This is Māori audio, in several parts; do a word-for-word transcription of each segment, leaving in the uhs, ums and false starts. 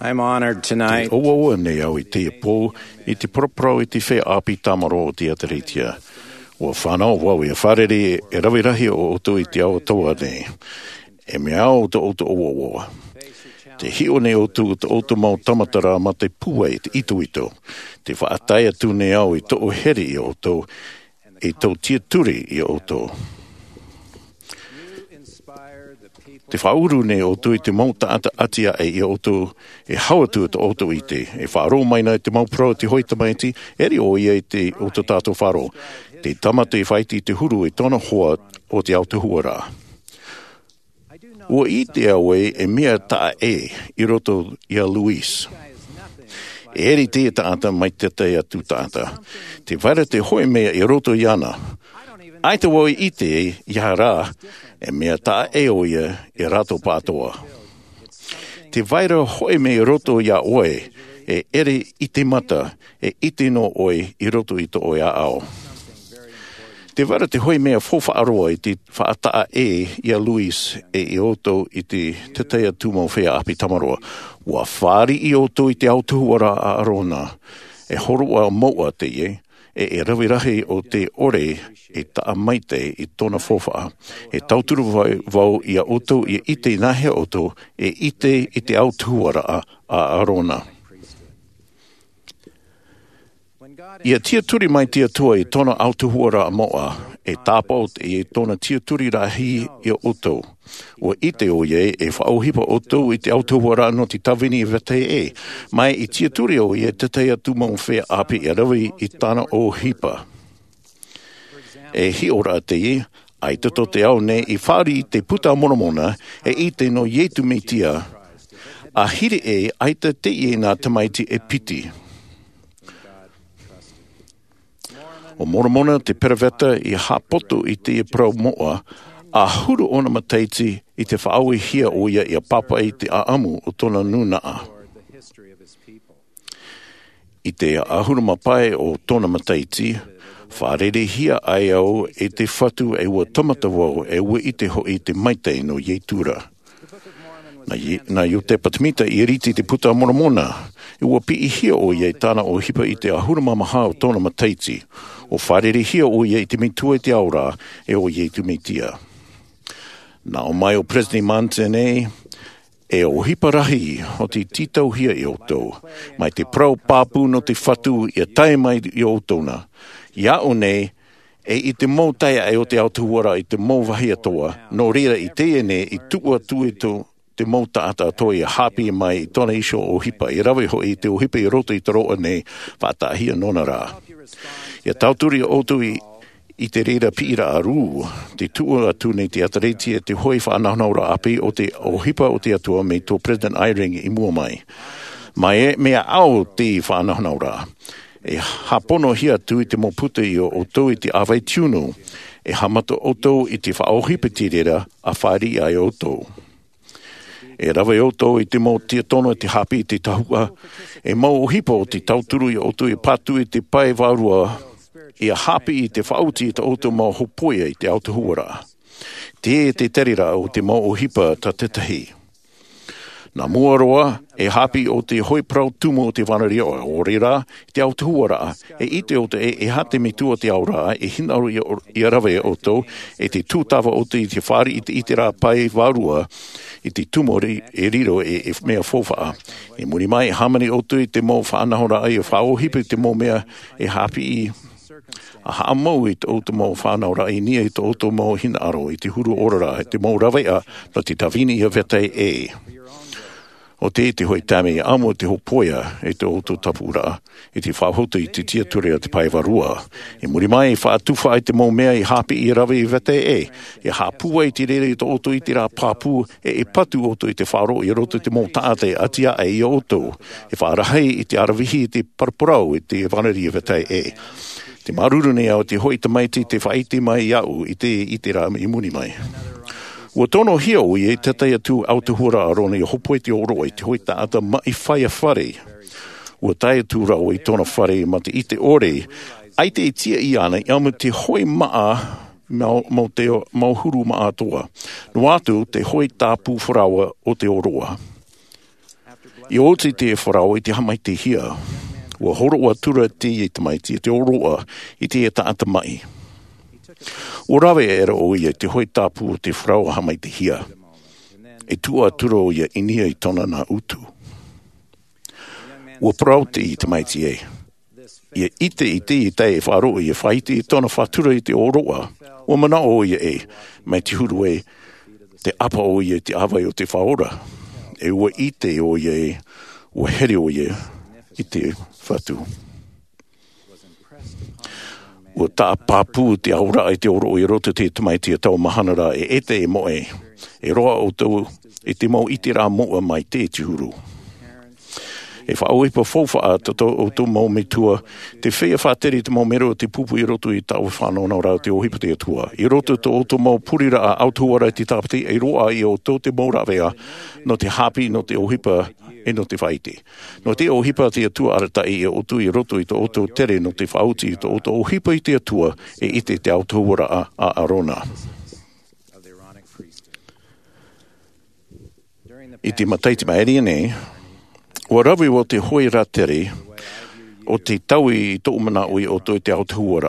I'm honored tonight O o ne au i te po i te propro i te whea api tamaro o te ataritia. O whanau wau e wharere e rawirahi o oto i te au toa ne. E mea o te oto o o. Te hio ne o tu te oto mau tamatara ma te pua i te ito ito. Te whaatai atu ne au i to o heri i oto i tau tia turi i oto. Te whauru ne o tu i te mau taata atia e i oto e hauatu te oto i te. E whaaro maina i te mau pro te hoita maiti, eri o ia i te oto tātou wharo. Te tamata i whaiti i te huru i tona hoa o te auto huara. Ua i te awe e mea taa e i roto i a Luis. E eri te taata mai te te atu taata. Te whaira te hoi mea i roto i ana. Ai te woi i te i hara e mea taa e o ia i rato pātoa. Te waira hoi me i roto i a oe e ere i te mata e ite no oe i roto i to oe a ao. Te waira te hoi mea fofa aroa i te whaataa e i a Luis e i oto i te te teia tūmau whea api tamaroa. Ua whāri i oto i te autuhuara a arona e horua moua te ie e e rawirahi o te ore e taa maite i tona fofa. E tauturu vai vau i a oto i ite nahe oto e ite i te autuhuara a, a arona. Ia tia turi mai tia tua i tona autuhuara a moa e tāpaut i tona tia turi rahi i a oto. O ite o ye e whaohipa oto i te autuhuara no te tawini i vete e. Mai i tia turi o ye te teia tūmau whea api e rawi i tana o hipa. E hi ora te i, ai toto te au ne i whari te puta monomona e ite no yetu me tia. A hiri e aita te i nā tamaiti e piti. O moromona te peraweta i hapoto i te e prau moa, a huru ona mataiti i te whaaui hia o ia i a papa i te aamu o tona nunaa. I te ahuru mapai o tona mataiti, whaarere hia ai au e te whatu e ua tamata wau e ua i te ho i te maitei no Yetura. Na, na i o te patamita i riti te puta moromona, e ua pi i hia o ia i tāna o hipa i te ahuru mamaha o tona mataiti, o wharere hia o ia i te mitua i te aura e o ia i tu mitia. Na o mai o President Mantene, e o hiparahi o te titau hia i o tau, mai te prau pāpū no te whatu i a tae mai i o tona. Ia o nei, e i te mou taia e o te autuhuara i te mou wahi atoa, no reira i te ene i tukua tu i tu te mou taata atoa i a hapi mai i tona iso o hipa i rawe ho i te o hipa i roto i te roa nei, whaatahia nona rā. Ia tauturi o otu i, i te reira pira aru, te tua atu nei te atareti e te hoi whaanahonaura api o te o hipa o te atua me tō President Eyring i mua mai. Mai e mea au te whaanahonaura. E hapono hia tu i te moputa i o oto i te awai tiunu, e hamata oto i te whaohipa te reira a whaari ai oto. E rawe oto i te mo tia tono i te hapi i te tahua, e mau hipa o te tauturu i oto i patu i te pai varua, i a hapi i te whauti i te oto mau hopoia i te autohuara. Te e te terira o te mau hipa ta tetahi. Nā mua roa, e hapi o te hoi prau tumu o te wanaria o orira, te autohuara, e ite o te e, e hate me tua te aura, e hinaru i, i arawe o to, e te tūtawa o te i te whari i te itera pai varua, i te tumori e riro e, e mea fōwha. E muri mai hamani o tu i te mō whaanahora ai e whaohipa i te mō mea e hapi i a haa mau i te o te mō whanahora i nia i te o te mō hinaro i te huru orara, i te mō rawea no te tawini i a vetei e. O te te hoi tame i amo te hopoia e te oto tapura, i te whahoto i te tiature a te paiwarua. E muri mai i whaatuwha i te mō mea i hapi i rawe i vete e. E hapua i te rere i te oto i te rā pāpū e e patu oto i te wharo i roto i te mō tāte atia e i oto. E whaarahei i te arawihi i te parporau i te whanari i vete e. Te maruru nei au te hoi te maiti te whaiti mai i au i te i te rā i muni mai. Ua tono hia o i te teia tū autohura arona i hopo i te oro i te hoi taata mai whaia whare. Ua taia tū rau i tona whare ma te i te ore, ai te i tia i ana i amu te hoi maa mau te mau huru maa toa. No atu te hoi tāpū wharaua o te oroa. I oti te wharau i te hamai te hia. Ua horo ua tura te i te maiti, te oroa i te e taata mai. O rawe e era o ia te hoi tāpu o te wharau a hamai te hia. E tua tura o ia inia i tona nā utu. Ua parau te i te maiti e. Ia ite i te i te e wharo i e whaiti i tona whatura i te oroa. Ua mana o ia e, mai te huru e, te apa o ia te awai o te whaora. E ua ite o ia e, ua here o ia i te whatu. Ua tā pāpū te aura i te oro i roto te tamaiti a tau mahanara e ete e moe. E roa o tau e te mau iti rā moa mai te te huru. E wha auipa fōwha a tato o tau mau me tua, te whea whāteri te mau mero te pupu i roto i tau whanau nau rau te ohipa te atua. I roto te o tau mau purira a autuara i te tāpati, e roa i o tau te mau rawea, no te hapi no te ohipa e no te whaiti. No te ohipa te atua arata i e otu i roto i te oto tere no te whauti i te oto ohipa i te atua e ite te autuara a, a arona. I te mataiti maeri nei, ua rawi o te hoi ratere o te taui i tō umana ui o tō te autuara.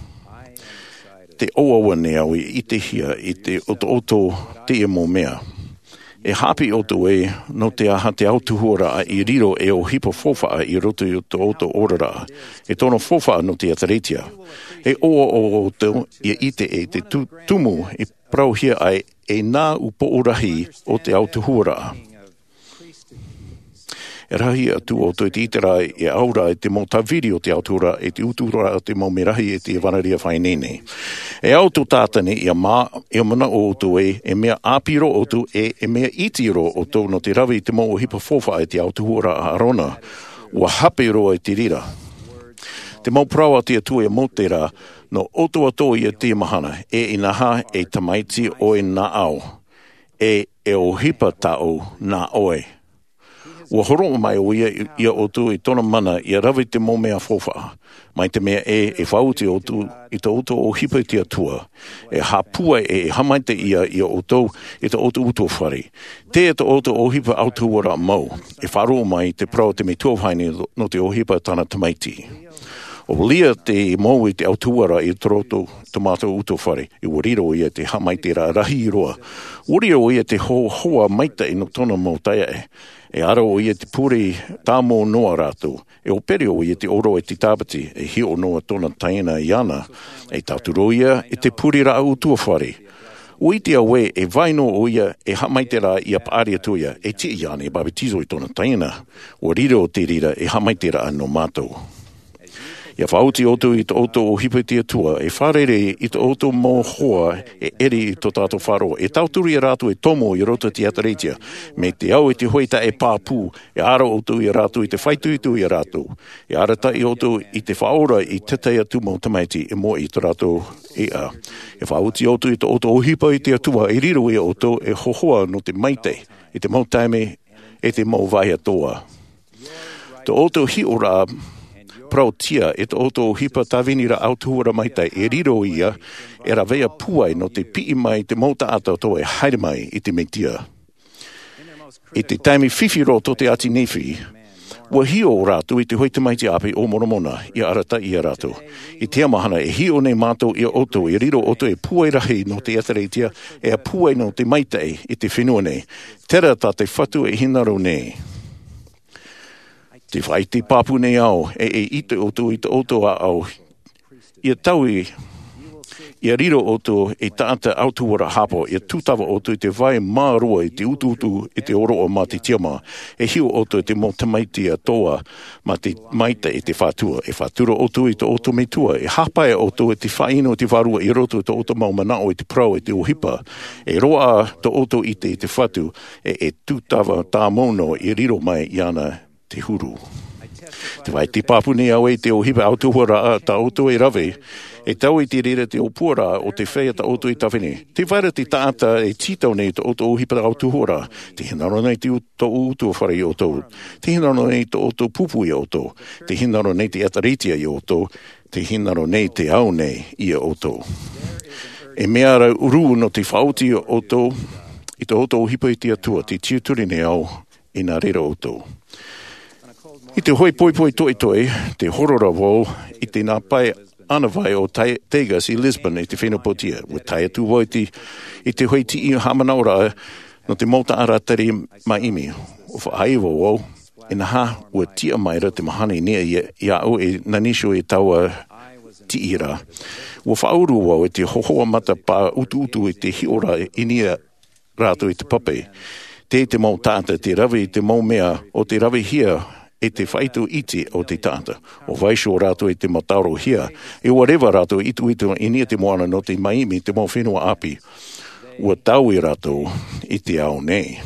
Te oawa nea ui i te hia i te oto oto te e mō mea. E hapi o tō e no te aha te autuhora i riro e o hipo fōwha i roto i o tō oto orara. E tōna fōwha no te ataretia. E oa o o tō i ite e te tu, tumu i prauhia ai e nā upo orahi o te autuhora. E rahi atu o tō te itera e aura e te motaviri o te autura e te utura o te maumirahi e te wanaria whainene. E auto tātane i a mā e mana o tō e e mea āpiro o tō e e mea itiro o tō no te rawi te mau hipa fōwha e te autuhura a arona. Ua hapero e te rira. Te mau prawa te atua e motera no oto ato i a te mahana e inaha e tamaiti o e nā au. E e o hipa tau nā oe. Ua horo mai o ia ia o tu i tona mana i a rawi te mōmea fōwha. Mai te mea e e whauti o tu i te oto o hipa i te atua. E hapua e e hamaite ia i a oto i te oto uto whare. Te e te oto o hipa autuara mau. E wharo mai te prau te me tuawhaine no te o hipa tana tamaiti. O lia te mau i te autuara i troto tomato uto whare. I wariro ia te hamaite ra rahi i roa. Wariro ia te ho hoa maita i no tona mau taia e. E ara o ia te puri tā mō noa rātou. E o pere o ia te oro e te tāpati e hi o noa tona taina i ana. E tāturo ia e te puri rā utua whare. O iti a we e vaino o ia e hamaite rā i a paari atuia e te i ane e babitizo i tona taina. O rira o te rira e hamaite rā no mātou. Ia whauti oto i te oto o hipatia tua, e wharere i te oto mō hoa e eri i to tātou wharo. E tauturi a rātu e tomo i roto te atareitia, me te au e te hoita e pāpū, e ara oto i a rātu i te whaituitu i a rātu. E arata i oto i te whaora i tetei atu mō tamaiti e mō i te rātu e a. E whauti oto i te oto o hipa i te atua, e riro i a oto e hohoa no te maite, i te mau taime e te mau vai atoa. Te oto hi ora prau tia e te oto o hipa tawinira autuhura maitai e riro ia e rawea puai no te pii mai te mauta ata to e haere mai i te metia. E te taimi whiwhiro to te ati nefi, ua hio o rātu i te hoi te maiti api o moromona i arata i a rātu. I te amahana e hio nei mātou i a oto e riro oto e puai rahi no te atareitia e a puai no te maitai i te whenua nei. Tera ta te whatu e hinaro nei. Te whai te papu nei au, e e ite oto i te oto a au. Ia taui, ia riro oto e tāta autuara hapo, ia tūtawa oto i te vai mārua i te utu utu i te oro o mā te tiama. E hiu oto i te mō tamaiti a toa mā te maita i te whātua. E whātura oto i te oto me tua. E hapai oto i te whaino i te wharua i roto i te oto mau manao i te prau i te ohipa. E roa te oto i te i te whatu e e tūtawa tā mono i riro mai i ana te huru. Te vai te papuni au e te o hipa autuhora a ta oto e rawe, e tau i te rere te opura o te whea ta oto i tawhine. Te waira te tāta e titau nei te oto o hipa autuhora, te hinaro nei te uto utu whare i oto, te hinaro nei te oto pupu i oto, te hinaro nei te ataritia i oto, te hinaro nei te au nei i oto. E mea ra uru no te whauti i oto, i te oto o hipa i te atua, te tiuturi nei au, i nā rira o tō. I te hoi poi poi toi toi, te horora wau, i te nā pai ana vai o Tegas i Lisbon i te whenapotia, wa tai atu wau i, i te hoi ti i hamanaura no te mauta ara tari maimi. O wha aiwa wau, e na ha ua tia maira te mahani nia i, i au e nanisho e taua ti ira. Ua whauru wau e te hohoa mata pā utu utu i te hiora i nia rātou i te pape. Te te mau tāta, te rawi i te mau mea o te rawi hia e te whaitu iti o te tāta. O vaisho rātou i te mataro hia. E wharewa rātou itu itu i nia te moana no te maimi te mau whenua api. Ua tau i rātou i te ao nei.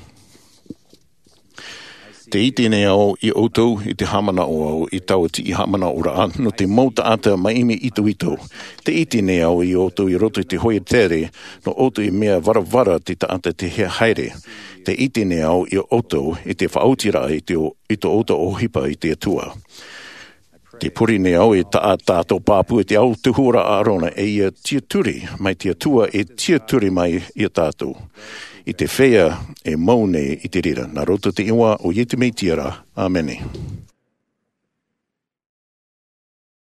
Te iti nei au i outou i te hamana o au i tau ti i hamana o ra no te mauta ata maimi itu itu. Te iti nei au i outou i roto i te hoi tere no outou i mea varavara te taata te hea haere. Te iti nei au i outou i te whautira i te i te outou o hipa i te atua. Te puri nei au e ta tātou pāpu e te au tuhura arona e ia tia turi mai te atua e tia turi mai i a tātou. I te whea e mau nei i te rira. Nā roto te iwa o Yeti Mei Tiara. Āmene.